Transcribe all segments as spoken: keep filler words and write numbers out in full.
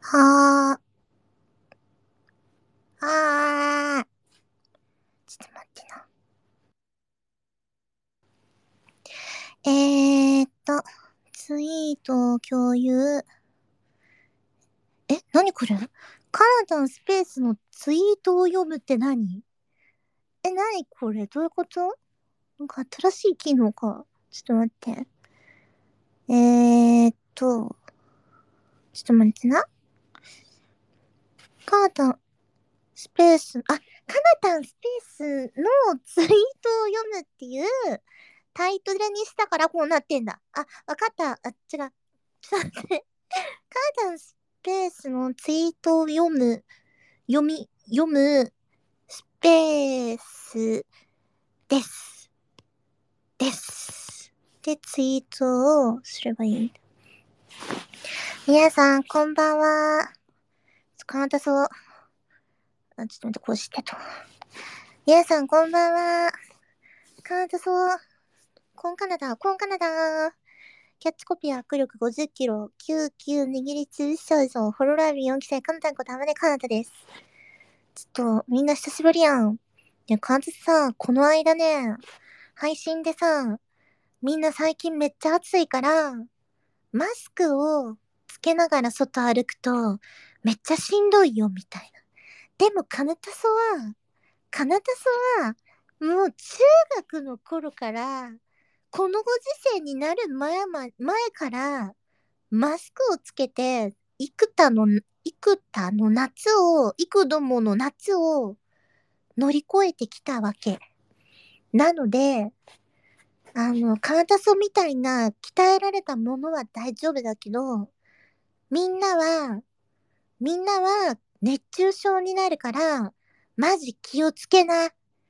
はー、はー。ちょっと待ってな。えーっと、ツイート共有。え、なにこれ？カナダンスペースのツイートを読むって何？え、なにこれ？どういうこと？なんか新しい機能か。ちょっと待って。えーっと、ちょっと待ってな。カナダンスペース、あ、カナダンスペースのツイートを読むっていうタイトルにしたからこうなってんだ。あ、わかった。あ、違う。ちょっと待って。カナダンスペースのツイートを読む、読み、読むスペースです。です。で、ツイートをすればいい。皆さん、こんばんは。カナダそう。あ、ちょっと待って、こうしてと。皆さん、こんばんは。カナダそう。コンカナダ、コンカナダ。キャッチコピー握力ごじゅっキロ、きゅうきゅう握りつぶし症状、ホロライブよんきさい、カナタンコたまでカナダです。ちょっと、みんな久しぶりやん。いや、カズさ、この間ね、配信でさ、みんな最近めっちゃ暑いから、マスクをつけながら外歩くと、めっちゃしんどいよ、みたいな。でも、カナタソは、カナタソは、もう中学の頃から、このご時世になる前ま、前から、マスクをつけて、幾多の、幾多の夏を、幾度もの夏を乗り越えてきたわけ。なので、あの、カータソみたいな鍛えられたものは大丈夫だけど、みんなは、みんなは熱中症になるから、マジ気をつけな。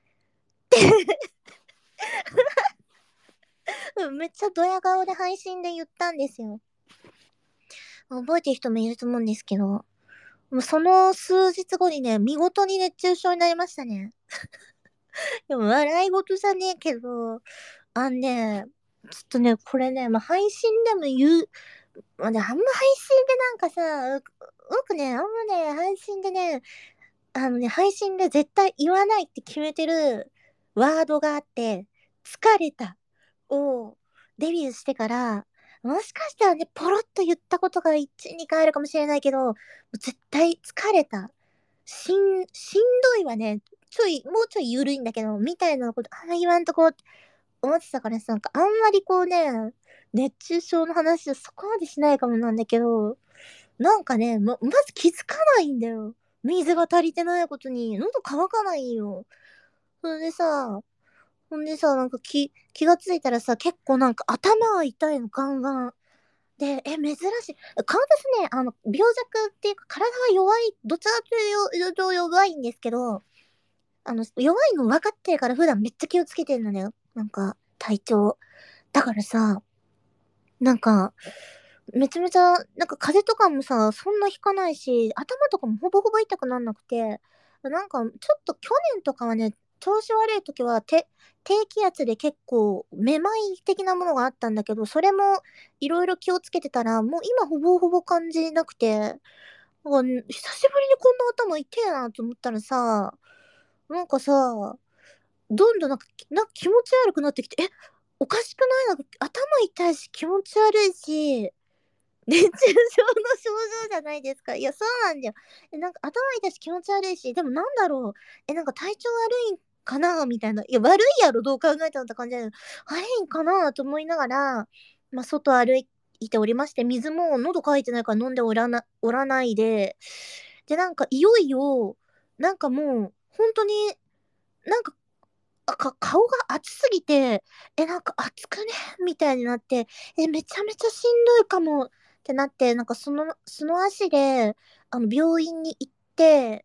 めっちゃドヤ顔で配信で言ったんですよ。覚えてる人もいると思うんですけど、もうその数日後にね、見事に熱中症になりましたね。でも笑い事じゃねえけど、あんね、ちょっとね、これね、まあ、配信でも言う、まあね、あんま配信でなんかさ、僕ね、あんまね、配信でね、あのね、配信で絶対言わないって決めてるワードがあって、疲れたをデビューしてから、もしかしたらね、ポロッと言ったことがいち、にかいあるかもしれないけど、絶対疲れた。しん、しんどいわね。ちょい、もうちょい緩いんだけど、みたいなことあんま言わんとこうって思ってたからさ、なんかあんまりこうね、熱中症の話をそこまでしないかもなんだけど、なんかね、ま、まず気づかないんだよ。水が足りてないことに、喉乾かないよ。それでさ、ほんでさ、なんか気、気がついたらさ、結構なんか頭が痛いの、ガンガン。で、え、珍しい。顔ですね、あの、病弱っていうか体が弱い、どちらかというと弱いんですけど、あの、弱いの分かってるから普段めっちゃ気をつけてんのよ。なんか、体調。だからさ、なんか、めちゃめちゃ、なんか風邪とかもさ、そんなひかないし、頭とかもほぼほぼ痛くなんなくて、なんか、ちょっと去年とかはね、調子悪い時は、て、低気圧で結構、めまい的なものがあったんだけど、それもいろいろ気をつけてたら、もう今ほぼほぼ感じなくて、なんか久しぶりにこんな頭痛えなと思ったらさ、なんかさ、どんどんなんか、なんか気持ち悪くなってきて、え、おかしくない？なんか頭痛いし気持ち悪いし、熱中症の症状じゃないですか。いや、そうなんだよ。え、なんか頭痛いし気持ち悪いし、でもなんだろう。え、なんか体調悪いんかなみたいな。いや、悪いやろ、どう考えたらって感じだけど、悪いんかなと思いながら、まあ、外歩いておりまして、水も喉乾いてないから飲んでおらな、おらないで、で、なんかいよいよ、なんかもう、本当に、なんかあ、か顔が熱すぎて、え、なんか熱くねみたいになって、え、めちゃめちゃしんどいかもってなって、なんかそのその足で、あの、病院に行って、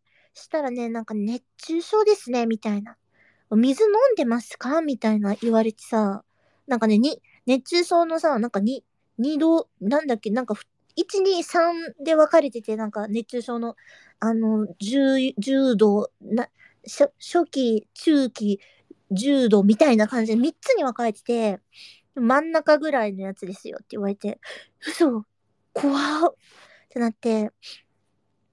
したらね、なんか熱中症ですねみたいな。水飲んでますかみたいな言われてさ、なんかね、に熱中症のさ、なんかににど、なんだっけ、なんかふいち、に、さんで分かれてて、なんか熱中症の、あの、重重度、な、しょ初期、中期、重度みたいな感じでみっつに分かれてて、真ん中ぐらいのやつですよって言われて、嘘、怖っってなって、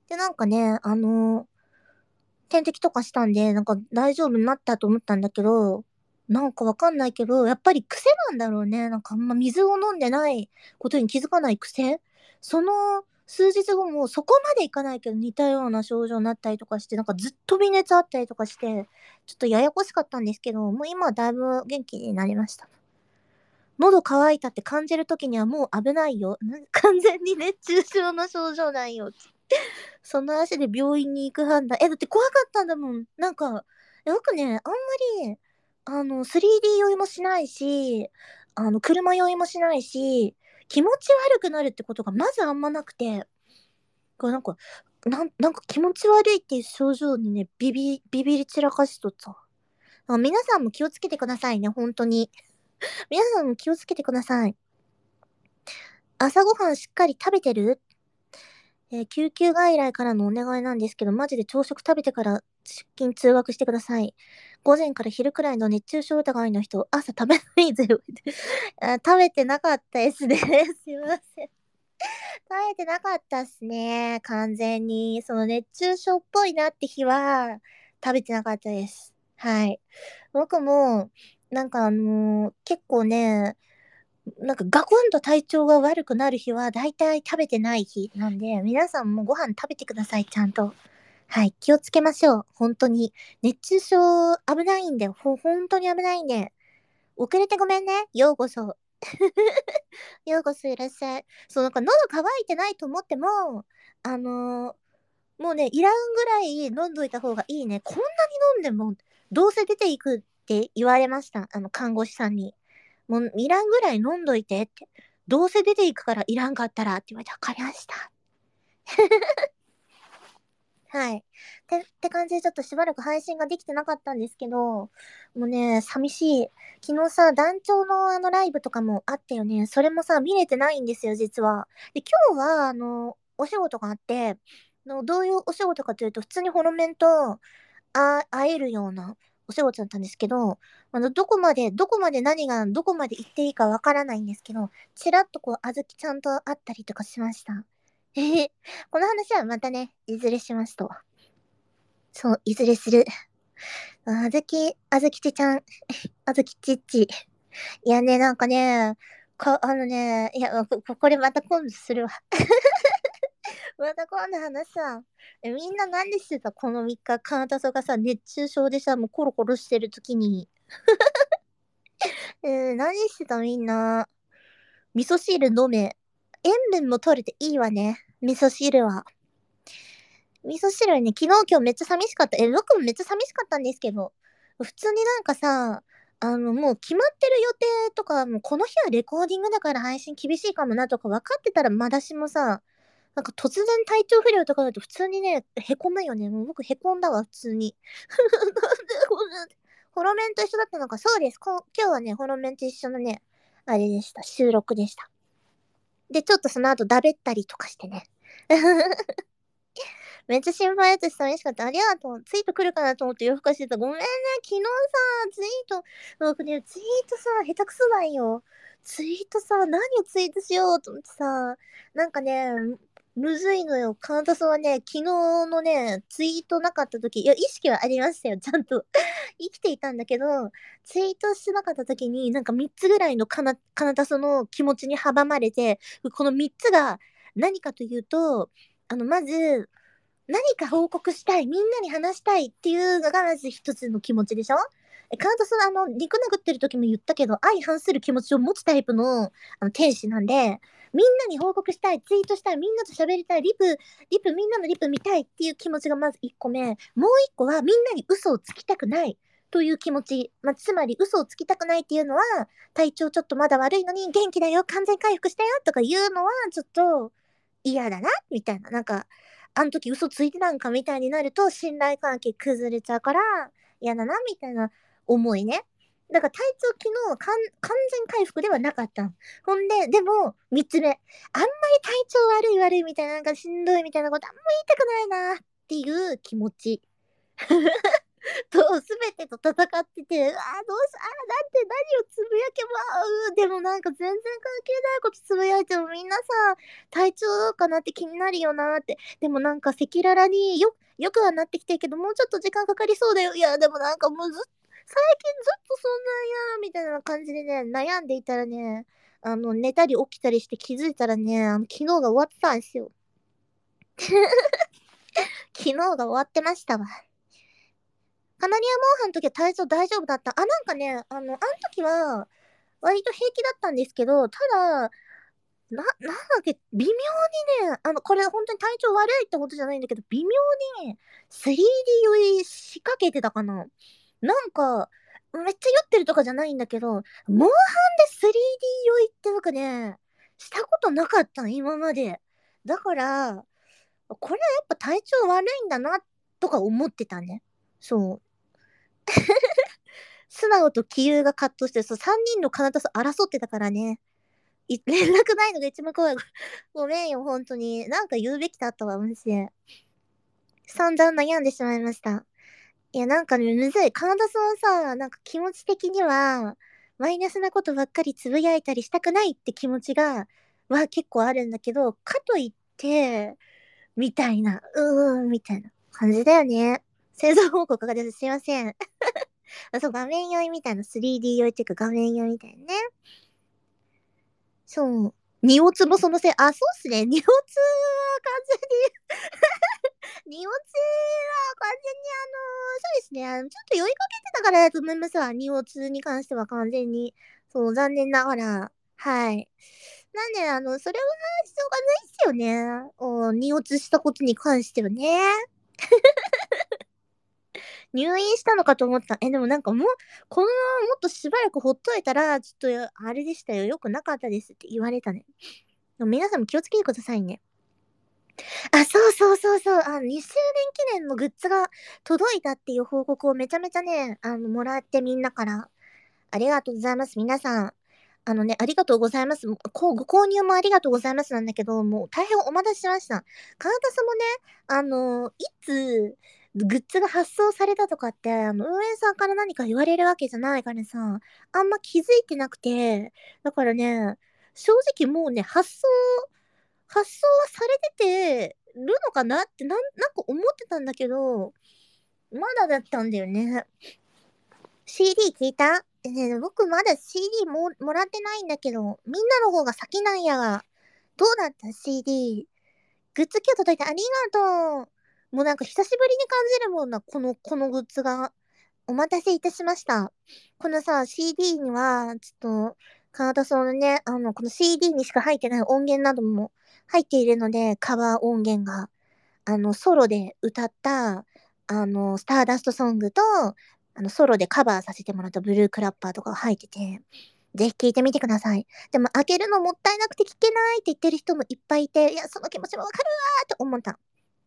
で、なんかね、あの、点滴とかしたんで、なんか大丈夫になったと思ったんだけど、なんかわかんないけど、やっぱり癖なんだろうね。なんかあんま水を飲んでないことに気づかない癖。その数日後もそこまでいかないけど似たような症状になったりとかして、なんかずっと微熱あったりとかして、ちょっとややこしかったんですけど、もう今はだいぶ元気になりました。喉乾いたって感じるときにはもう危ないよ。完全に熱中症の症状なんよ。その足で病院に行く判断。え、だって怖かったんだもん。なんか、よくね、あんまり、あの、スリーディー 酔いもしないし、あの、車酔いもしないし、気持ち悪くなるってことがまずあんまなくて、これなんか、なん、なんか気持ち悪いっていう症状にね、ビビ、ビビり散らかしとった。あ、皆さんも気をつけてくださいね、本当に。皆さんも気をつけてください。朝ごはんしっかり食べてる？えー救急外来からのお願いなんですけど、マジで朝食食べてから出勤通学してください。午前から昼くらいの熱中症疑いの人、朝食べないぜよ。あ食べてなかったですね。すいません。食べてなかったっすね。完全に。その熱中症っぽいなって日は、食べてなかったです。はい。僕も、なんかあのー結構ね、なんかガクンと体調が悪くなる日はだいたい食べてない日なんで、皆さんもご飯食べてください、ちゃんと。はい、気をつけましょう。本当に。熱中症危ないんだよ。ほ、本当に危ないんで。遅れてごめんね。ようこそ。ようこそいらっしゃい。そう、なんか喉乾いてないと思っても、あのーもうね、いらんぐらい飲んどいた方がいいね。こんなに飲んでも、どうせ出ていくって言われました。あの、看護師さんに。もう、いらんぐらい飲んどいてって。どうせ出ていくからいらんかったらって言われて、わかりました。はい。て、って感じでちょっとしばらく配信ができてなかったんですけど、もうね、寂しい。昨日さ、団長のあのライブとかもあったよね。それもさ、見れてないんですよ、実は。で、今日は、あの、お仕事があって、のどういうお仕事かというと、普通にホロメンと、あ、会えるようなお仕事だったんですけど、あの、どこまで、どこまで何が、どこまで行っていいかわからないんですけど、ちらっとこう、あずきちゃんと会ったりとかしました。えへ、この話はまたね、いずれしますと。そう、いずれする。あずき、あずきちちゃん、あずきちっち。いやね、なんかね、か、あのね、いや、こ、これまた今度するわ。また今度話さ。え、みんな何でしてたこのみっか、カナタソがさ、熱中症でさ、もうコロコロしてる時に。えー、何してたみんな。味噌汁飲め。塩分も取れていいわね。味噌汁は。味噌汁ね、昨日今日めっちゃ寂しかった。え、僕もめっちゃ寂しかったんですけど、普通になんかさ、あの、もう決まってる予定とか、もうこの日はレコーディングだから配信厳しいかもなとか分かってたらまだしもさ、なんか突然体調不良とかだと普通にね、へこむよね。もう僕へこんだわ、普通に。なんでこんな、ホロメンと一緒だったのか。そうです。こ今日はね、ホロメンと一緒のね、あれでした。収録でした。で、ちょっとその後だべったりとかしてね。めっちゃ心配だったし寂しかった。ありがとう。ツイート来るかなと思って夜更かしてた。ごめんね。昨日さ、ツイート、僕ね、ツイートさ、下手くそなんよ。ツイートさ、何をツイートしようと思ってさ、なんかね、むずいのよ。カウントさんはね、昨日のね、ツイートなかった時、いや、意識はありましたよ。ちゃんと生きていたんだけど、ツイートしてなかった時に、なんかみっつぐらいのかな、かなたその気持ちに阻まれて、このみっつが何かというと、あの、まず、何か報告したい、みんなに話したいっていうのがまず一つの気持ちでしょ。えカウントさん、あの、肉殴ってる時も言ったけど、相反する気持ちを持つタイプの、あの、天使なんで、みんなに報告したい、ツイートしたい、みんなと喋りたい、リプ、リプ、みんなのリプ見たいっていう気持ちがまず一個目。もう一個は、みんなに嘘をつきたくないという気持ち。まあ、つまり、嘘をつきたくないっていうのは、体調ちょっとまだ悪いのに、元気だよ、完全回復したよとか言うのは、ちょっと嫌だな、みたいな。なんか、あの時嘘ついてたんかみたいになると信頼関係崩れちゃうから嫌だなみたいな思いね。だから体調昨日は完完全回復ではなかったん。ほんで、でもみっつめ。あんまり体調悪い悪いみたいな、なんかしんどいみたいなことあんま言いたくないなっていう気持ち。 と、すべてと戦ってて、ああ、どうし、ああ、なんて何をつぶやけば、うーでもなんか全然関係ないことつぶやいてもみんなさ、体調どうかなって気になるよなって。でもなんか赤裸々によ、よくはなってきてるけど、もうちょっと時間かかりそうだよ。いや、でもなんかもうずっ、最近ずっとそんなんや、みたいな感じでね、悩んでいたらね、あの、寝たり起きたりして気づいたらね、あの、昨日が終わってたんですよ。昨日が終わってましたわ。カナリアモンハンの時は体調大丈夫だった。あ、なんかね、あの、あの時は、割と平気だったんですけど、ただ、な、なんだっけ、微妙にね、あの、これ本当に体調悪いってことじゃないんだけど、微妙に スリーディー 酔い仕掛けてたかな。なんか、めっちゃ酔ってるとかじゃないんだけど、モンハンで スリーディー 酔いってなんかね、したことなかったの、今まで。だから、これはやっぱ体調悪いんだな、とか思ってたね。そう。素直と杞憂が葛藤して、そう、さんにんの彼方と争ってたからね。い連絡ないのが一番怖い。ごめんよ、ほんとに。なんか言うべきだったわ、マジで。散々悩んでしまいました。いや、なんかね、むずい。カナダさんさ、なんか気持ち的には、マイナスなことばっかりつぶやいたりしたくないって気持ちが、は結構あるんだけど、かといって、みたいな、うーん、みたいな感じだよね。製造報告がです。すいません。あ、そう、画面酔いみたいな、スリーディー 酔いっていうか画面酔いみたいなね。そう。荷物もそのせい、あ、そうっすね。荷物は完全に荷物は完全にあの、そうですね。あの、ちょっと酔いかけてたからだと思いますわ。荷物に関しては完全に。そう、残念ながら。はい。なんで、あの、それはしょうがないっすよね。お荷物したことに関してはね。入院したのかと思った。え、でもなんかもう、このままもっとしばらくほっといたら、ちょっとあれでしたよ。良くなかったですって言われたね。でも皆さんも気をつけてくださいね。あ、そうそうそうそう。あの、にしゅうねん記念のグッズが届いたっていう報告をめちゃめちゃね、あの、もらってみんなから。ありがとうございます。皆さん。あのね、ありがとうございます。こうご購入もありがとうございますなんだけど、もう大変お待たせしました。カナタさんもね、あの、いつ、グッズが発送されたとかって、あの、運営さんから何か言われるわけじゃないからさ、あんま気づいてなくて、だからね、正直もうね、発送、発送はされててるのかなって、なん、なんか思ってたんだけど、まだだったんだよね。シーディー 聞いたえね、僕まだ シーディー も、もらってないんだけど、みんなの方が先なんやが。どうだった シーディー。グッズ今日届いてありがとう。もうなんか久しぶりに感じるもんな、この、このグッズが。お待たせいたしました。このさ、シーディー には、ちょっと、カナダソンのね、あの、この シーディー にしか入ってない音源なども入っているので、カバー音源が。あの、ソロで歌った、あの、スターダストソングと、あの、ソロでカバーさせてもらったブルークラッパーとかが入ってて、ぜひ聴いてみてください。でも、開けるのもったいなくて聞けないって言ってる人もいっぱいいて、いや、その気持ちもわかるわーって思った。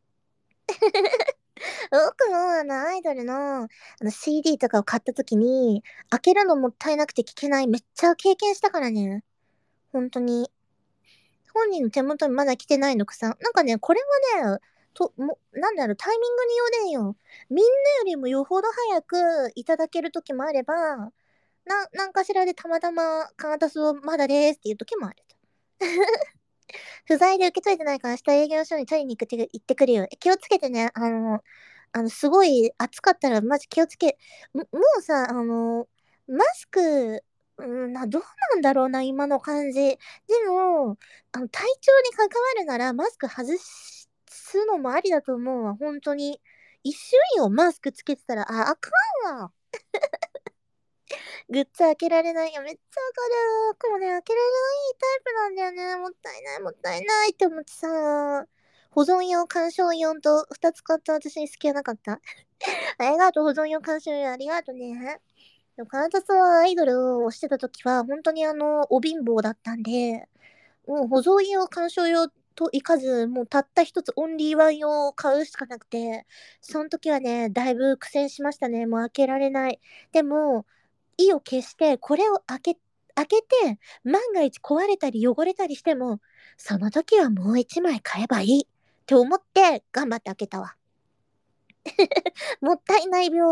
僕も、あの、アイドルの、あの、シーディー とかを買った時に、開けるのもったいなくて聞けない、めっちゃ経験したからね。本当に。本人の手元にまだ来てないのくさ。なんかね、これはね、と、も、なんだろう、タイミングによれんよ。みんなよりもよほど早くいただける時もあれば、な、なんかしらでたまたま、カータスをまだですっていう時もある。不在で受け取れてないから明日営業所に取りに行くって言ってくるよ。気をつけてね。あの、あの、すごい暑かったらマジ気をつけ、ももうさ、あの、マスク、うん、な、どうなんだろうな、今の感じ。でも、あの、体調に関わるならマスク外すのもありだと思うわ、本当に。一瞬よ、マスクつけてたら、あ、あかんわ。グッズ開けられない。いや、めっちゃわかる。僕もね、開けられないタイプなんだよね。もったいない、もったいないって思ってさ。保存用、鑑賞用とふたつ買った私に好きはなかった。ありがとう、保存用、鑑賞用、ありがとうね。でも、カナタさんはアイドルをしてた時は、本当にあの、お貧乏だったんで、もう保存用、鑑賞用といかず、もうたった一つオンリーワン用を買うしかなくて、その時はね、だいぶ苦戦しましたね。もう開けられない。でも、意を決して、これを開け、開けて、万が一壊れたり汚れたりしても、その時はもう一枚買えばいいって思って頑張って開けたわ。もったいない病。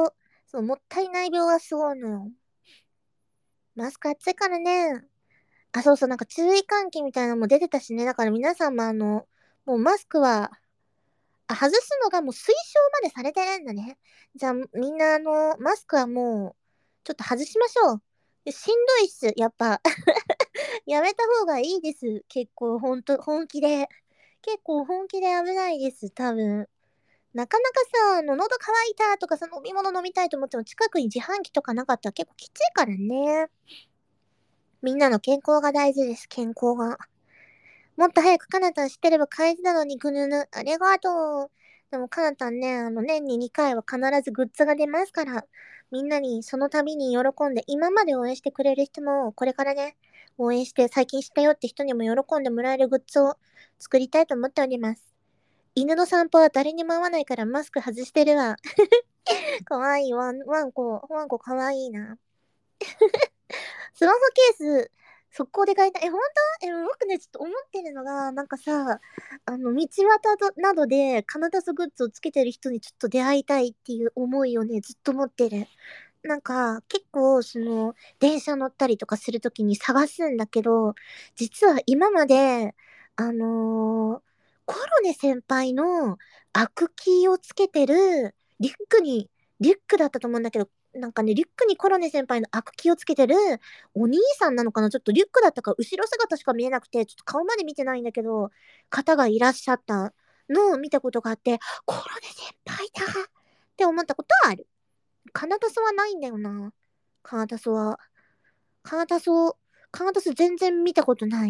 そう、もったいない病がすごいのよ。マスク暑いからね。あ、そうそう、なんか注意喚起みたいなのも出てたしね。だから皆さんもあの、もうマスクは、あ、外すのがもう推奨までされてるんだね。じゃあ、みんなあの、マスクはもう、ちょっと外しましょう。でしんどいっす。やっぱやめた方がいいです。結構、ほんと、本気で。結構本気で危ないです。多分。なかなかさ、あの、喉乾いたとかさ、飲み物飲みたいと思っても近くに自販機とかなかったら結構きついからね。みんなの健康が大事です。健康が。もっと早くカナタン知ってれば返事なのにぐぬぬ。ありがとう。でもカナタンね、あの、年ににかいは必ずグッズが出ますから、みんなにその度に喜んで、今まで応援してくれる人も、これからね、応援して最近知ったよって人にも喜んでもらえるグッズを作りたいと思っております。犬の散歩は誰にも会わないからマスク外してるわ。かわいいワン、ワンコ、ワンコかわいいな。スマホケース、速攻で買いたい。え、ほんとえ、僕ね、ちょっと思ってるのが、なんかさ、あの、道端などでカナダスグッズをつけてる人にちょっと出会いたいっていう思いをね、ずっと持ってる。なんか、結構、その、電車乗ったりとかするときに探すんだけど、実は今まで、あのーコロネ先輩のアクキーをつけてるリュックに、リュックだったと思うんだけど、なんかね、リュックにコロネ先輩のアクキーをつけてるお兄さんなのかな、ちょっとリュックだったか後ろ姿しか見えなくて、ちょっと顔まで見てないんだけど、方がいらっしゃったのを見たことがあって、コロネ先輩だって思ったことはある。カナタソはないんだよな。カナタソは。カナタソ、カナタソ全然見たことない。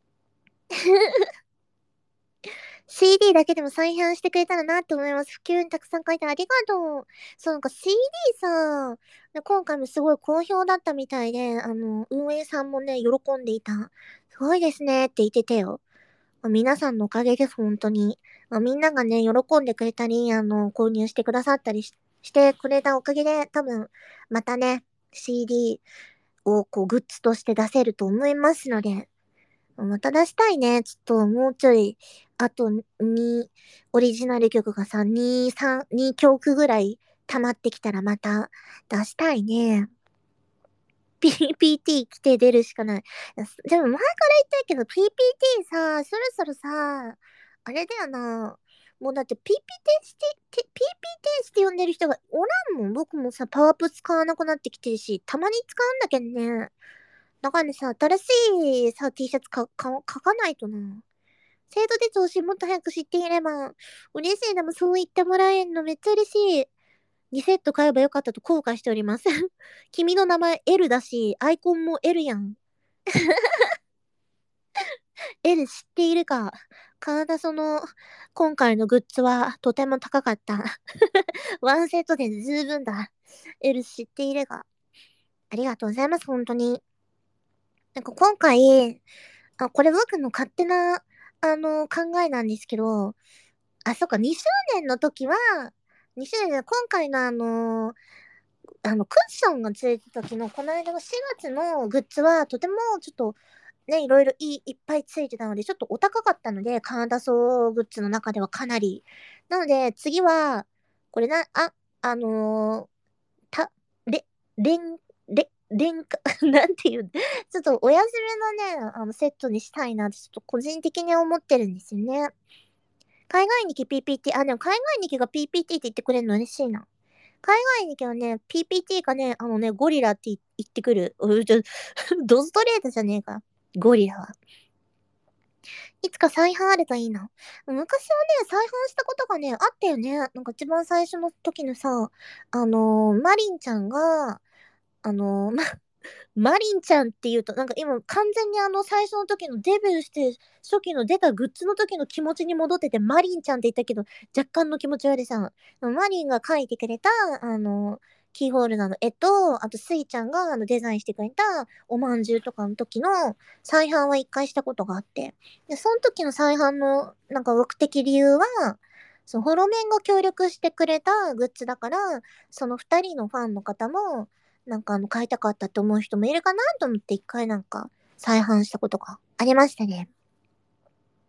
シーディー だけでも再販してくれたらなって思います。普及にたくさん書いてありがとう。そう、なんか シーディー さ、今回もすごい好評だったみたいで、あの、運営さんもね、喜んでいた。すごいですねって言っててよ。皆さんのおかげです、本当に。みんながね、喜んでくれたり、あの、購入してくださったりししてくれたおかげで、多分、またね、シーディー をこう、グッズとして出せると思いますので、また出したいね。ちょっともうちょい、あとに、オリジナル曲がさ、に、さん、にきょくぐらい溜まってきたらまた出したいね。ピーピーティー 来て出るしかない。でも前から言ってるけど、ピーピーティー さ、そろそろさ、あれだよな。もうだって ピーピーティー して、ピーピーティー して呼んでる人がおらんもん。僕もさ、パワープ使わなくなってきてるし、たまに使うんだけどね。だからねさ、新しいさ、T シャツか、か、書かないとな。制度で調子もっと早く知っていれば、嬉しい。でもそう言ってもらえんのめっちゃ嬉しい。にセット買えばよかったと後悔しております。君の名前 L だし、アイコンも L やん。L 知っているか？カナダその、今回のグッズはとても高かった。ワンセットで十分だ。L 知っているが。ありがとうございます、本当に。なんか今回、あ、これ僕の勝手な、あの、考えなんですけど、あ、そっか、にしゅうねんの時は、にしゅうねんで今回のあの、あの、クッションがついた時の、この間のしがつのグッズは、とてもちょっと、ね、いろいろいい、いっぱいついてたので、ちょっとお高かったので、カナダソーグッズの中ではかなり。なので、次は、これな、あ、あのーた、れ、れん、れ、れんか、なんていう、ちょっとお休みのね、あの、セットにしたいなって、ちょっと個人的に思ってるんですよね。海外日記 ピーピーティー、あ、でも海外日記が ピーピーティー って言ってくれるの嬉しいな。海外日記はね、ピーピーティー かね、あのね、ゴリラって言ってくる。うちょドストレートじゃねえか。ゴリラは。いつか再販あればいいな。昔はね、再販したことがね、あったよね。なんか一番最初の時のさ、あのー、マリンちゃんが、あのー、ま、マリンちゃんって言うと、なんか今完全にあの最初の時のデビューして初期の出たグッズの時の気持ちに戻ってて、マリンちゃんって言ったけど、若干の気持ち悪いさ、マリンが描いてくれた、あの、キーホルダーの絵と、あとスイちゃんがあのデザインしてくれたおまんじゅうとかの時の再販は一回したことがあって、で、その時の再販のなんか目的理由は、そのホロメンが協力してくれたグッズだから、その二人のファンの方も、なんかあの買いたかったって思う人もいるかなと思って一回なんか再販したことがありましたね。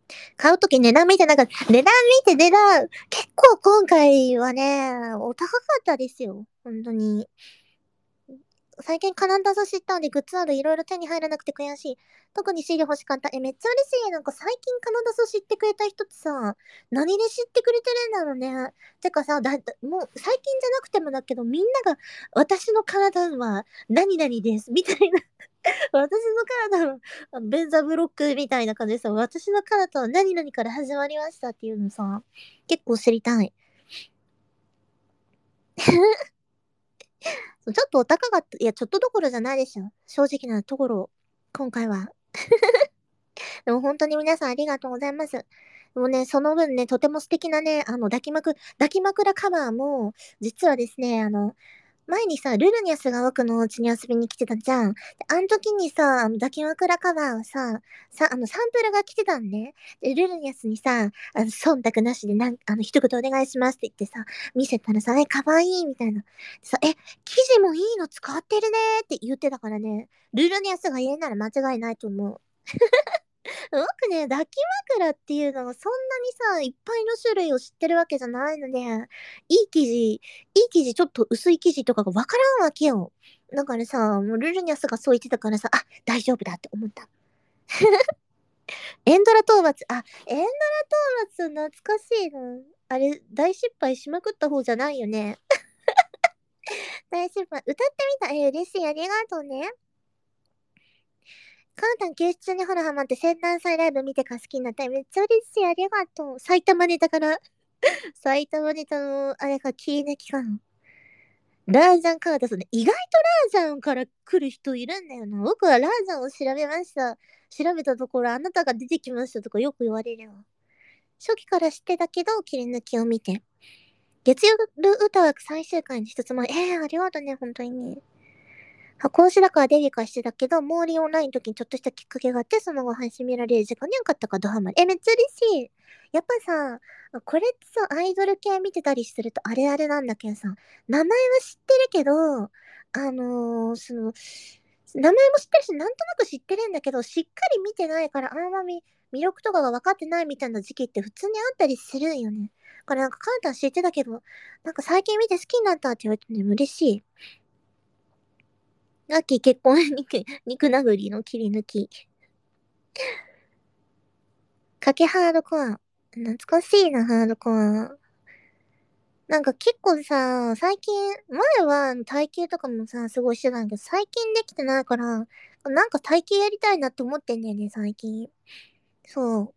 買うとき値段見てなんか、値段見て値段、結構今回はね、お高かったですよ。本当に。最近カナダザ知ったんでグッズあるいろいろ手に入らなくて悔しい。特にシール欲しかった。え、めっちゃ嬉しい。なんか最近カナダザ知ってくれた人ってさ、何で知ってくれてるんだろうね。てかさ、だ、だもう最近じゃなくてもだけど、みんなが私のカナダは何々です。みたいな。私のカナダはあのベンザブロックみたいな感じでさ、私のカナダは何々から始まりましたっていうのさ、結構知りたい。ちょっとお高かった。いや、ちょっとどころじゃないでしょ。正直なところ、今回は。でも本当に皆さんありがとうございます。でもね、その分ね、とても素敵なね、あの、抱き枕、抱き枕カバーも、実はですね、あの、前にさ、ルルニャスが僕のお家に遊びに来てたじゃん。であの時にさ、あの抱き枕カバーをさ、さ、あの、サンプルが来てたんね。で、ルルニャスにさ、あの、忖度なしでなん、あの、一言お願いしますって言ってさ、見せたらさ、え、かわいいみたいな。さ、え、生地もいいの使ってるねって言ってたからね、ルルニャスが言えなら間違いないと思う。僕ね、抱き枕っていうのがそんなにさ、いっぱいの種類を知ってるわけじゃないので、いい生地、いい生地、ちょっと薄い生地とかがわからんわけよ。だからさ、もうルルニャスがそう言ってたからさ、あ、大丈夫だって思った。エンドラ討伐、あ、エンドラ討伐懐かしいな。あれ、大失敗しまくった方じゃないよね。大失敗。歌ってみた。え、嬉しい。ありがとうね。カータン休日にほらハマって生誕祭ライブ見てから好きになった。めっちゃ嬉しい。ありがとう。埼玉ネタから。埼玉ネタの、あれか、切り抜きかな。ラージャンカータスね。意外とラージャンから来る人いるんだよな。僕はラージャンを調べました。調べたところ、あなたが出てきましたとかよく言われるわ。初期から知ってたけど、切り抜きを見て。月曜ル歌枠最終回に一つ前。えー、ありがとうね、本当にね。箱推しだからデビュー化してたけど、モーリーオンラインの時にちょっとしたきっかけがあって、その後配信見られる時間になかったかドハマり。え、めっちゃ嬉しい。やっぱさ、これってさ、アイドル系見てたりするとあれあれなんだけどさ、名前は知ってるけど、あのー、その、名前も知ってるし、なんとなく知ってるんだけど、しっかり見てないから、あんまみ魅力とかが分かってないみたいな時期って普通にあったりするんよね。だからなんかカンタン知ってたけど、なんか最近見て好きになったって言われてね、嬉しい。ラッキー結婚肉、肉殴りの切り抜き。かけハードコア。懐かしいな、ハードコア。なんか結構さ、最近、前は体型とかもさ、すごいしてたんだけど、最近できてないから、なんか体型やりたいなって思ってんだよね、最近。そう。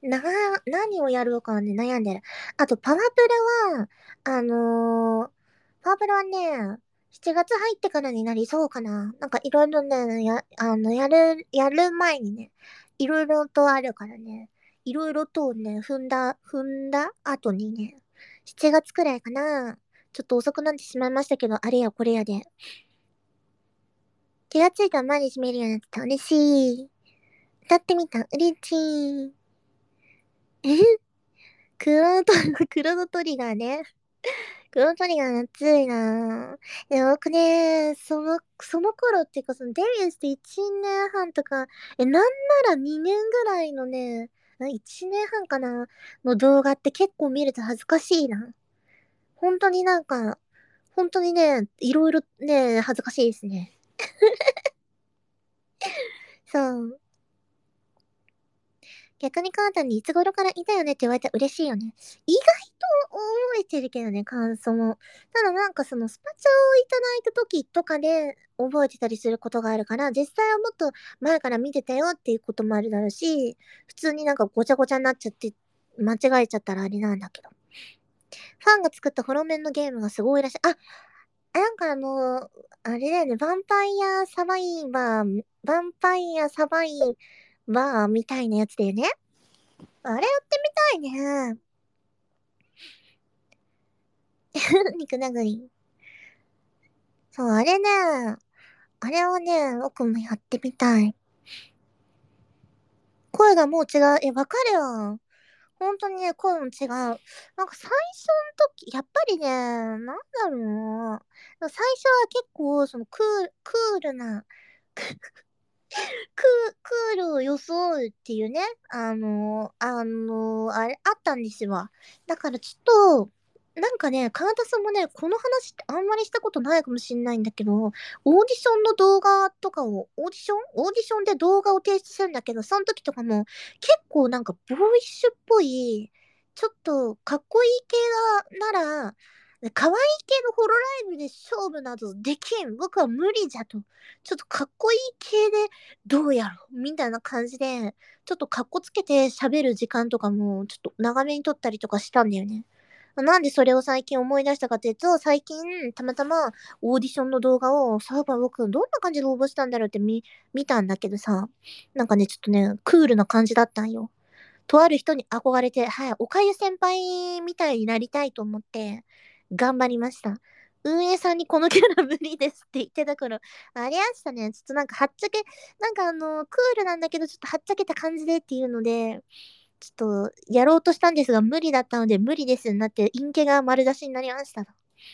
な、何をやろうかね、悩んでる。あと、パワプルは、あのー、パワプルはね、しちがつ入ってからになりそうかな。なんかいろいろね、や、あの、やる、やる前にね、いろいろとあるからね、いろいろとね、踏んだ、踏んだ後にね、しちがつくらいかな。ちょっと遅くなってしまいましたけど、あれやこれやで。気がついたら毎日見るようになってた。嬉しい。歌ってみた。嬉しい。えクロノト、クロノトリガーね。クロノトリガー熱いなぁ。いや、僕ね、その、その頃っていうか、そのデビューしていちねんはんとか、え、なんならにねんぐらいのね、いちねんはんかなの動画って結構見ると恥ずかしいな。本当になんか、本当にね、いろいろね、恥ずかしいですね。そう。逆にカータンにいつ頃からいたよねって言われたら嬉しいよね。意外と覚えてるけどね、感想も。ただなんかそのスパチャをいただいた時とかで覚えてたりすることがあるから、実際はもっと前から見てたよっていうこともあるだろうし、普通になんかごちゃごちゃになっちゃって間違えちゃったらあれなんだけど。ファンが作ったホロメンのゲームがすごいらしい。あ、なんかあの、あれだよね、ヴァンパイアサバイバー、ヴァンパイアサバイバーみたいなやつだよね。あれやってみたいね。肉殴り。そう、あれね。あれはね、僕もやってみたい。声がもう違う。え、わかるよ。本当にね、声も違う。なんか最初の時、やっぱりね、なんだろうな。最初は結構、そのクール、クールな、 ククールを装うっていうね、あの、あの、あれ、あったんですわ。だからちょっと、なんかね、川田さんもね、この話ってあんまりしたことないかもしんないんだけど、オーディションの動画とかを、オーディションオーディションで動画を提出するんだけど、その時とかも結構なんかボーイッシュっぽい、ちょっとかっこいい系が、なら、可愛い系のホロライブで勝負などできん。僕は無理じゃと。ちょっとかっこいい系でどうやろみたいな感じで、ちょっとかっこつけて喋る時間とかも、ちょっと長めに撮ったりとかしたんだよね。なんでそれを最近思い出したかというと、最近、たまたまオーディションの動画を、そういえば僕、どんな感じで応募したんだろうって見、見たんだけどさ、なんかね、ちょっとね、クールな感じだったんよ。とある人に憧れて、はい、おかゆ先輩みたいになりたいと思って、頑張りました。運営さんにこのキャラ無理ですって言ってた頃、ありましたね。ちょっとなんかはっちゃけ、なんかあの、クールなんだけど、ちょっとはっちゃけた感じでっていうので、ちょっとやろうとしたんですが、無理だったので、無理ですになって、陰気が丸出しになりました。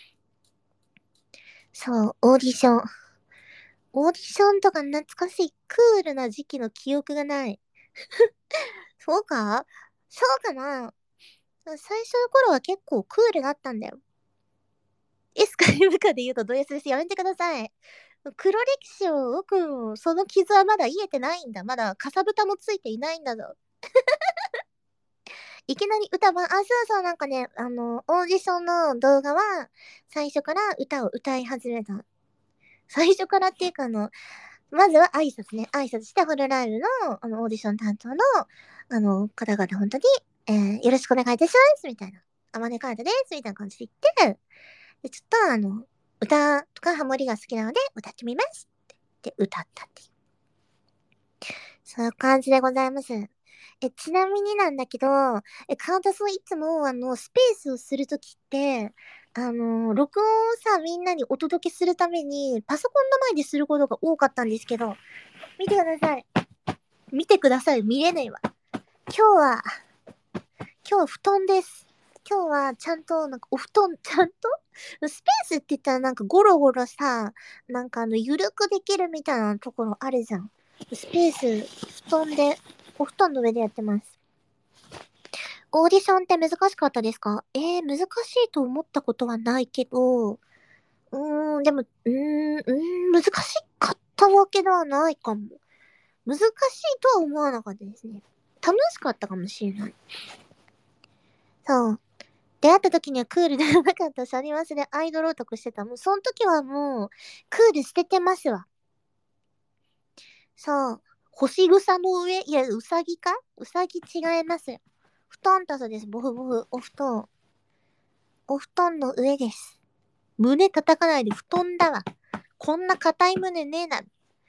そう、オーディション。オーディションとか懐かしい、クールな時期の記憶がない。そうかそうかな最初の頃は結構クールだったんだよ。エスか エム かで言うとド S です。やめてください。黒歴史を僕、その傷はまだ癒えてないんだ。まだかさぶたもついていないんだぞ。いきなり歌番、あ、そうそう、なんかね、あの、オーディションの動画は、最初から歌を歌い始めた。最初からっていうか、あの、まずは挨拶ね。挨拶して、ホロライブの、あの、オーディション担当の、あの、方々、本当に、えー、よろしくお願いいたします、みたいな。あまねカードです、みたいな感じで言って、で、ちょっと、あの、歌とかハモリが好きなので、歌ってみますって、歌ったっていう。そういう感じでございます。え、ちなみになんだけど、え、カウンタスいつも、あの、スペースをするときって、あの、録音をさ、みんなにお届けするために、パソコンの前ですることが多かったんですけど、見てください。見てください。見れないわ。今日は、今日は布団です。今日はちゃんと、なんかお布団、ちゃんとスペースって言ったらなんかゴロゴロさ、なんかあの、ゆるくできるみたいなところあるじゃん。スペース、布団で、お布団の上でやってます。オーディションって難しかったですか？えー、難しいと思ったことはないけど、うーん、でも、うーん、うーん、難しかったわけではないかも。難しいとは思わなかったですね。楽しかったかもしれない。そう。出会った時にはクールではなかったシャニマスでアイドルオタクしてた。もう、その時はもう、クール捨ててますわ。そう。干し草の上、いや、うさぎかうさぎ違いますよ。布団たそです。ボフボフ。お布団。お布団の上です。胸叩かないで布団だわ。こんな硬い胸ねえな。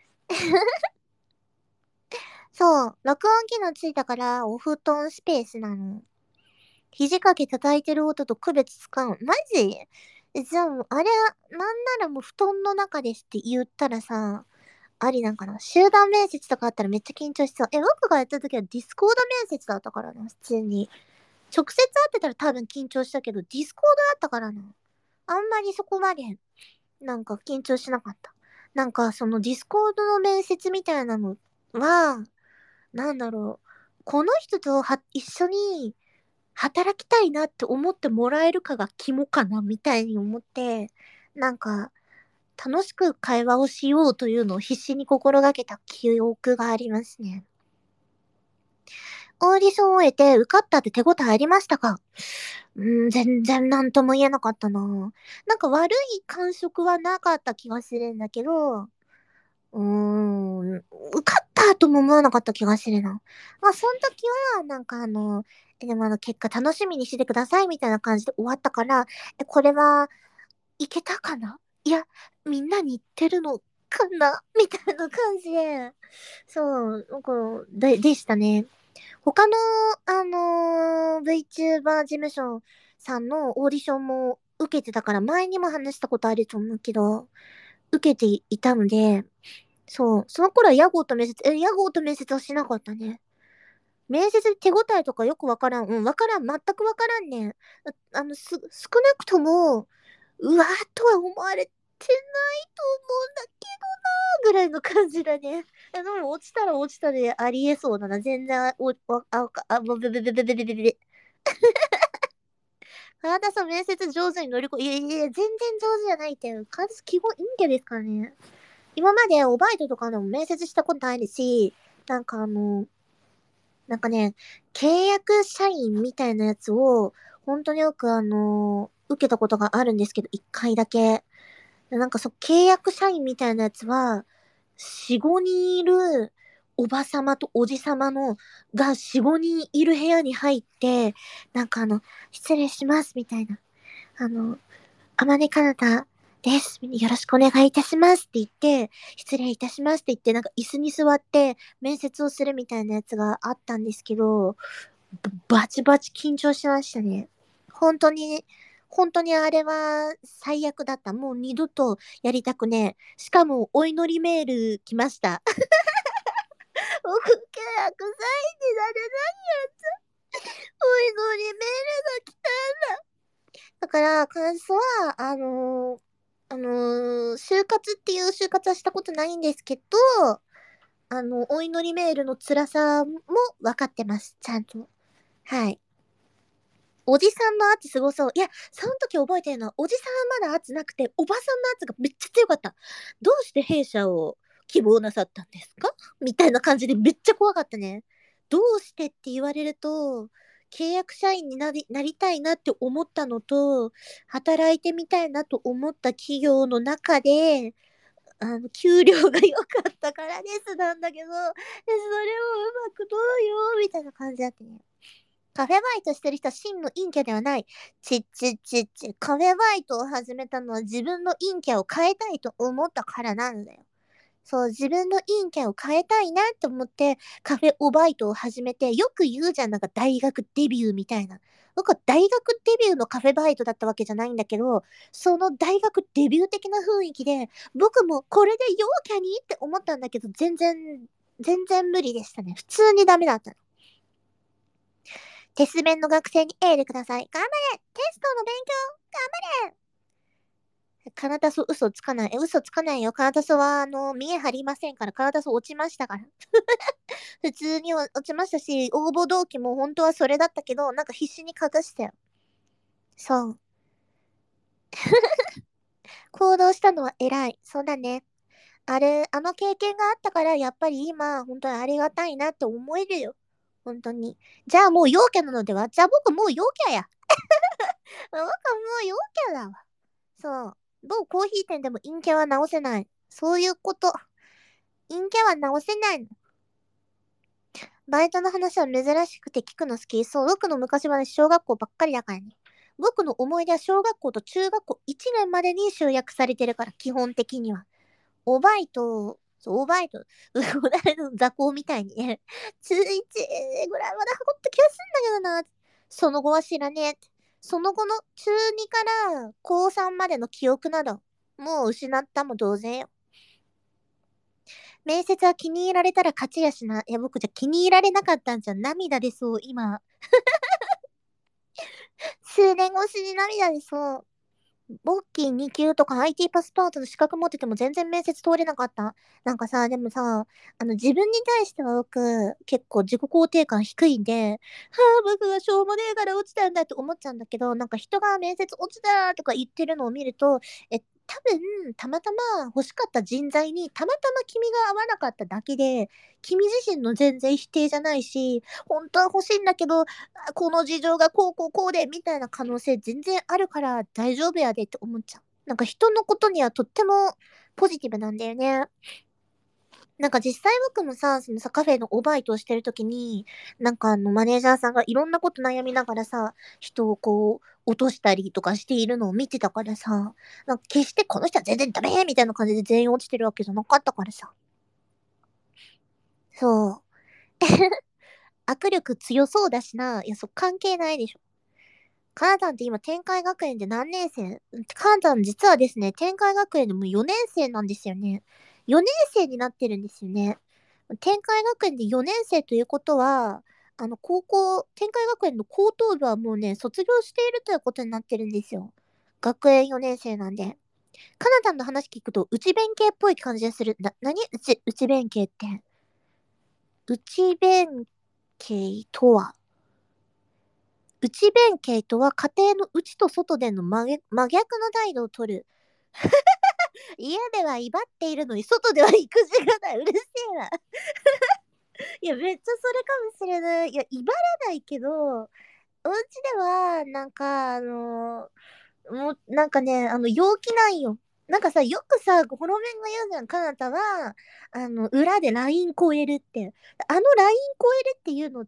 そう。録音機能ついたから、お布団スペースなの。肘掛け叩いてる音と区別つかん。マジえじゃあもう、あれ、なんならもう布団の中ですって言ったらさ、ありなんかな。集団面接とかあったらめっちゃ緊張しそう。え、僕がやった時はディスコード面接だったからな、普通に。直接会ってたら多分緊張したけど、ディスコードだったからな。あんまりそこまで、なんか緊張しなかった。なんかそのディスコードの面接みたいなのは、なんだろう。この人とは一緒に働きたいなって思ってもらえるかが肝かなみたいに思って、なんか楽しく会話をしようというのを必死に心がけた記憶がありますね。オーディションを終えて受かったって手応えありましたか？うん、全然なんとも言えなかったな。なんか悪い感触はなかった気がするんだけど、うーん、受かったとも思わなかった気がするな。まあ、その時は、なんかあの、えでもあの、結果楽しみにしてくださいみたいな感じで終わったから、え、これはいけたかないや、みんなに言ってるのかなみたいな感じで、そう、なんか、で、でしたね。他の、あのー、VTuber 事務所さんのオーディションも受けてたから、前にも話したことあると思うけど、受けていたので、そう、その頃は屋号と面接、え、屋号と面接はしなかったね。面接で手応えとかよくわからん。うん、わからん。全くわからんね。ああの、す、少なくとも、うわーとは思われてないと思うんだけどなーぐらいの感じだね。でも落ちたら落ちたでありえそうだな。全然、お、わ、あ、あ、ぼべべべべべべべべ。原田さん面接上手に乗り越え、いやいやいや、全然上手じゃないっていう。原田さん基本陰キャですからね。今までおバイトとかでも面接したことないし、なんかあの、なんかね、契約社員みたいなやつを、本当によくあの、受けたことがあるんですけど、一回だけ。なんかそう、契約社員みたいなやつは、よん、ごにんいるおばさまとおじさまの、がよん、ごにんいる部屋に入って、なんかあの、失礼します、みたいな。あの、あまねかなたです。よろしくお願いいたしますって言って、失礼いたしますって言って、なんか椅子に座って面接をするみたいなやつがあったんですけど、バチバチ緊張しましたね。本当に、本当にあれは最悪だった。もう二度とやりたくねえ。しかも、お祈りメール来ました。僕、契約サインになれないやつ。お祈りメールが来たんだ。だから、感想は、あのー、あのー、就活っていう就活はしたことないんですけど、あの、お祈りメールの辛さも分かってます。ちゃんと。はい。おじさんの圧すごそう。いや、その時覚えてるのは、おじさんはまだ圧なくて、おばさんの圧がめっちゃ強かった。どうして弊社を希望なさったんですかみたいな感じでめっちゃ怖かったね。どうしてって言われると、契約社員になり、なりたいなって思ったのと、働いてみたいなと思った企業の中で、あの、給料が良かったからですなんだけど、でそれをうまくどうよみたいな感じだったね。カフェバイトしてる人は真の陰キャではない。ちっちっちっち。カフェバイトを始めたのは自分の陰キャを変えたいと思ったからなんだよ。そう、自分の陰キャを変えたいなって思って、カフェオバイトを始めて、よく言うじゃん、なんか大学デビューみたいな。僕は大学デビューのカフェバイトだったわけじゃないんだけど、その大学デビュー的な雰囲気で、僕もこれで陽キャにって思ったんだけど、全然、全然無理でしたね。普通にダメだったの。テスメンの学生にエールください。頑張れテストの勉強頑張れカナタソ嘘つかない。え、嘘つかないよ。カナタソは、あの、見え張りませんから。カナタソ落ちましたから。普通に落ちましたし、応募動機も本当はそれだったけど、なんか必死に隠したよ。そう。行動したのは偉い。そうだね。あれ、あの経験があったから、やっぱり今、本当にありがたいなって思えるよ。本当に。じゃあもう陽キャなのではじゃあ僕もう陽キャや。僕はもう陽キャだわ。そう。某コーヒー店でも陰キャは直せない。そういうこと。陰キャは直せないの。バイトの話は珍しくて聞くの好き。そう、僕の昔はね、小学校ばっかりだからね。僕の思い出は小学校と中学校いちねんまでに集約されてるから、基本的には。おバイト、そう、おバイト、うこだの雑魚みたいにね、中いちぐらいまで運った気がするんだけどな。その後は知らねえ。その後の中にから高さんまでの記憶など、もう失ったも同然よ。面接は気に入られたら勝ちやしな。いや、僕じゃ気に入られなかったんじゃ涙出そう、今。数年越しに涙出そう。ボッキーに級とか アイティー パスポートの資格持ってても全然面接通れなかった。なんかさ、でもさ、あの自分に対しては僕結構自己肯定感低いんで、はあ、僕がしょうもねえから落ちたんだって思っちゃうんだけど、なんか人が面接落ちたとか言ってるのを見ると、え、多分、たまたま欲しかった人材にたまたま君が合わなかっただけで、君自身の全然否定じゃないし、本当は欲しいんだけど、この事情がこうこうこうで、みたいな可能性全然あるから大丈夫やでって思っちゃう。なんか人のことにはとってもポジティブなんだよね。なんか実際僕もさ、そのさ、カフェのおバイトをしてるときに、なんかあの、マネージャーさんがいろんなこと悩みながらさ、人をこう、落としたりとかしているのを見てたからさ、なんか決してこの人は全然ダメみたいな感じで全員落ちてるわけじゃなかったからさ。そう。握力強そうだしな。いや、そう、関係ないでしょ。カナダンって今、天海学園で何年生カナダン実はですね、天海学園でもよねん生なんですよね。よねん生になってるんですよね。天海学園でよねん生ということは、あの、高校、天海学園の高等部はもうね、卒業しているということになってるんですよ。学園よねん生なんで。 かなたんの話聞くと、内弁慶っぽい感じがする。な、何内、内弁慶って。内弁慶とは、内弁慶とは家庭の内と外での真逆真逆の態度を取る。家では威張っているのに、外では育児がない。うるせえな。いや、めっちゃそれかもしれない。いや、威張らないけど、お家では、なんか、あのもう、なんかね、あの、陽気なんよ。なんかさ、よくさ、ホロメンが言うじゃん、かなたは、あの、裏でライン超えるって。あのライン超えるっていうのって、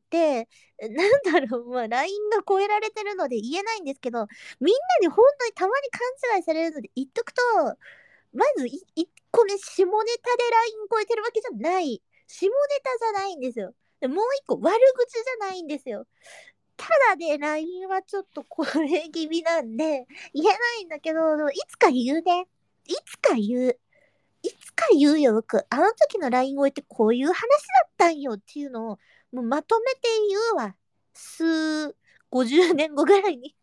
なんだろう、まあ、ラインが超えられてるので言えないんですけど、みんなに本当にたまに勘違いされるので言っとくと、まずい、いっこめ、下ネタでライン超えてるわけじゃない。下ネタじゃないんですよ。でもう一個、悪口じゃないんですよ。ただね、ライン はちょっとこれ気味なんで、言えないんだけど、いつか言うね。いつか言う。いつか言うよ、僕。あの時の ライン をってこういう話だったんよっていうのを、もうまとめて言うわ。数、ごじゅうねんごぐらいに。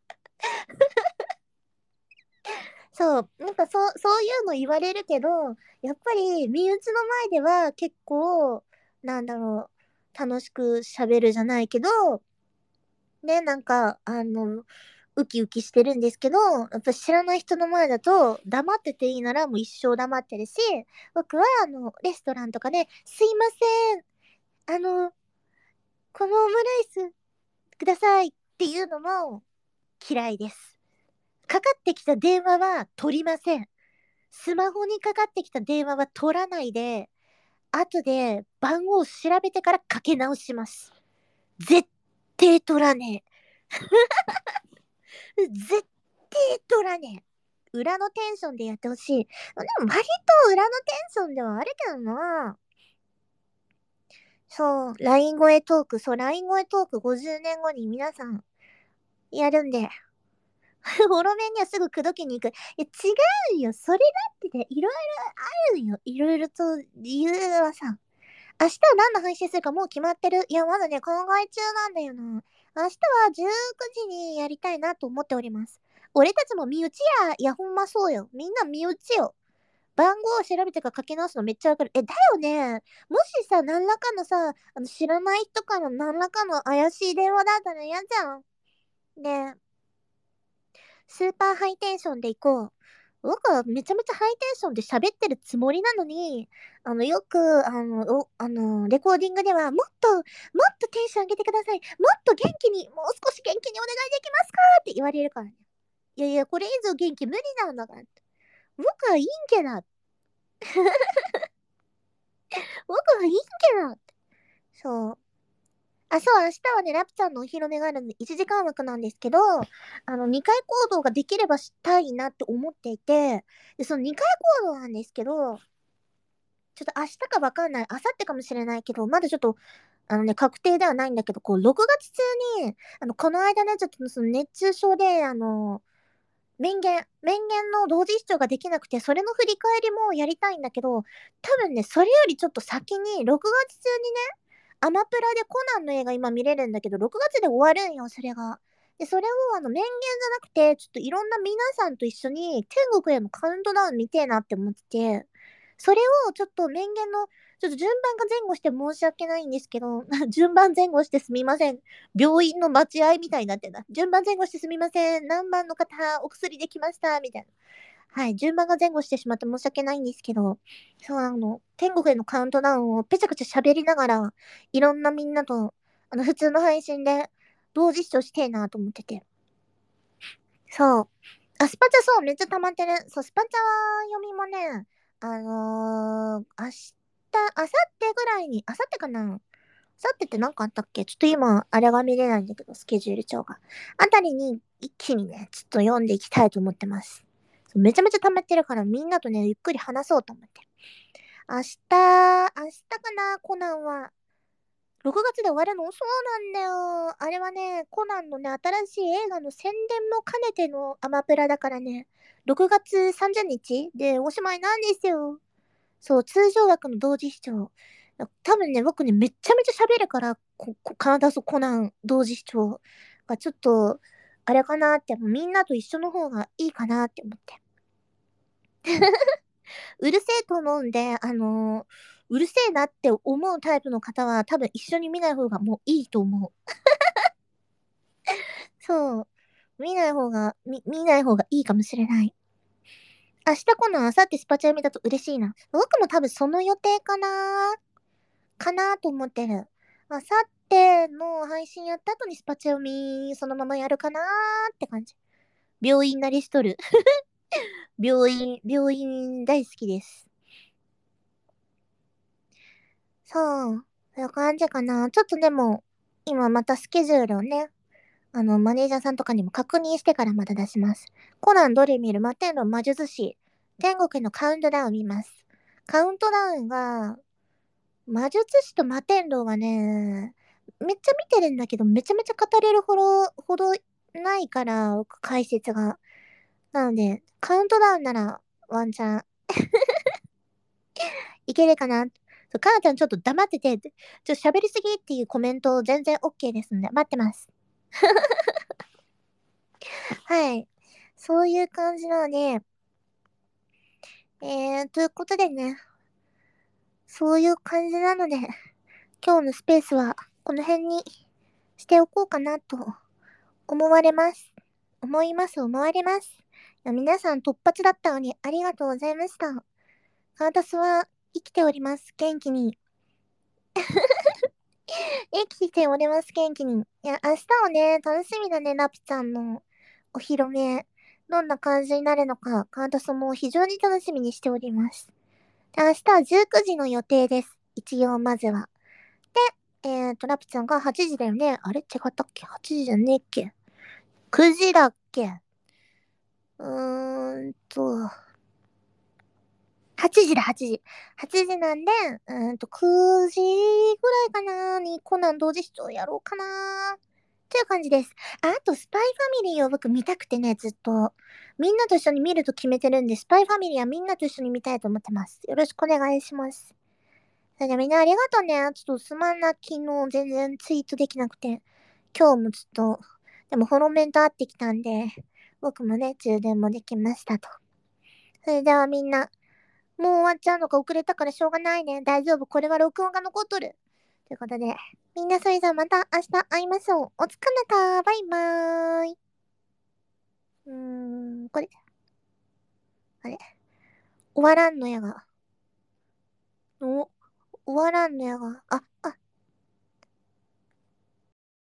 そう、なんかそう、そういうの言われるけど、やっぱり身内の前では結構、なんだろう、楽しく喋るじゃないけど、ね、なんか、あの、ウキウキしてるんですけど、やっぱ知らない人の前だと、黙ってていいならもう一生黙ってるし、僕は、あの、レストランとかで、すいません、あの、このオムライスくださいっていうのも嫌いです。かかってきた電話は取りません。スマホにかかってきた電話は取らないで、後で番号を調べてからかけ直します。絶対取らねえ。絶対取らねえ。裏のテンションでやってほしい。でも割と裏のテンションではあるけどな。そう、ライン 越えトーク、そう、ライン 越えトークごじゅうねんごに皆さんやるんで。フォロメンにはすぐ口説きに行く。いや、違うよ。それだってね、いろいろあるよ。いろいろと理由はさ。明日は何の配信するかもう決まってる。いや、まだね、考え中なんだよな。明日はじゅうくじにやりたいなと思っております。俺たちも身内や。いや、ほんまそうよ。みんな身内よ。番号を調べてから書き直すのめっちゃわかる。え、だよね。もしさ、何らかのさ、あの知らない人から何らかの怪しい電話だったら嫌じゃん。ねえ、スーパーハイテンションで行こう。僕はめちゃめちゃハイテンションで喋ってるつもりなのに、あの、よく、あの、お、あの、レコーディングでは、もっと、もっとテンション上げてください。もっと元気に、もう少し元気にお願いできますかって言われるからね。いやいや、これ以上元気無理なんだから。僕はいいんけな。僕はいいんけな。そう。あ、そう、明日はね、ラプちゃんのお披露目があるんで、いちじかん枠なんですけど、あの、にかい行動ができればしたいなって思っていて、で、そのにかい行動なんですけど、ちょっと明日かわかんない、明後日かもしれないけど、まだちょっと、あのね、確定ではないんだけど、こう、ろくがつ中に、あの、この間ね、ちょっとその熱中症で、あの、面言、面言の同時視聴ができなくて、それの振り返りもやりたいんだけど、多分ね、それよりちょっと先に、ろくがつ中にね、アマプラでコナンの映画今見れるんだけど、ろくがつで終わるんよ、それが。で、それをあの、面言じゃなくて、ちょっといろんな皆さんと一緒に天国へのカウントダウン見てえなって思ってて、それをちょっと面言の、ちょっと順番が前後して申し訳ないんですけど、順番前後してすみません。病院の待合みたいになってんだ。順番前後してすみません。何番の方、お薬できました。みたいな。はい。順番が前後してしまって申し訳ないんですけど、そう、あの、天国へのカウントダウンをぺちゃくちゃ喋りながら、いろんなみんなと、あの、普通の配信で同時視聴してえなと思ってて。そう。あ、スパチャそう、めっちゃ溜まってる。そう、スパチャ読みもね、あのー、明日、明後日ぐらいに、明後日かな、明後日って何かあったっけ、ちょっと今、あれが見れないんだけど、スケジュール帳が。あたりに一気にね、ちょっと読んでいきたいと思ってます。そうめちゃめちゃ溜まってるから、みんなとね、ゆっくり話そうと思って。明日、明日かな、コナンは。ろくがつで終わるのそうなんだよ。あれはね、コナンのね、新しい映画の宣伝も兼ねてのアマプラだからね、ろくがつさんじゅうにちでおしまいなんですよ。そう、通常枠の同時視聴。多分ね、僕ね、めっちゃめちゃ喋るから、こ、こカナダソコナン同時視聴がちょっと、あれかなって、みんなと一緒の方がいいかなって思って。 うるせえと思うんで、あのー、うるせえなって思うタイプの方は多分一緒に見ない方がもういいと思う。そう。見ない方が、み、見ない方がいいかもしれない。明日来ない、明後日スパチャ読みだと嬉しいな。僕も多分その予定かなかなと思ってる。明後日の配信やった後にスパチャ読みそのままやるかなーって感じ。病院なりしとる。病院、病院大好きです。そう。そういう感じかな。ちょっとでも、今またスケジュールをね、あの、マネージャーさんとかにも確認してからまた出します。コナンどれ見る摩天楼魔術師。天国へのカウントダウン見ます。カウントダウンが、魔術師と摩天楼はね、めっちゃ見てるんだけど、めちゃめちゃ語れるほど、ほどないから、解説が。なので、カウントダウンならワンチャンいけるかな。そう、かなちゃんちょっと黙ってて、ちょっと喋りすぎっていうコメント全然 OK ですんで、待ってます。はい。そういう感じなので、えー、ということでね、そういう感じなので、今日のスペースはこの辺にしておこうかなと思われます。思います、思われます。いや皆さん突発だったのにありがとうございました。カータスは生きております。元気に。生きております。元気に。いや、明日はね、楽しみだね、ラピちゃんのお披露目。どんな感じになるのか、カータスも非常に楽しみにしております。で明日はじゅうくじの予定です。一応、まずは。で、えーと、ラピちゃんがはちじだよね。あれ違ったっけ？ はち 時じゃねえっけ？ く 時だっけ？うーんと、はちじだ、はちじ。はちじなんで、うーんと、くじぐらいかなにコナン同時視聴やろうかなっていう感じです。あ、あと、スパイファミリーを僕見たくてね、ずっと。みんなと一緒に見ると決めてるんで、スパイファミリーはみんなと一緒に見たいと思ってます。よろしくお願いします。それではみんなありがとうね。ちょっとすまんな、昨日全然ツイートできなくて。今日もちょっと、でもフォロメント会ってきたんで、僕もね、充電もできましたと。それではみんな、もう終わっちゃうのか遅れたからしょうがないね。大丈夫。これは録音が残っとる。ということで、みんなそれじゃあまた明日会いましょう。お疲れた。バイバーイ。うーん、これ、あれ、終わらんのやが。お、終わらんのやが。あ、あ、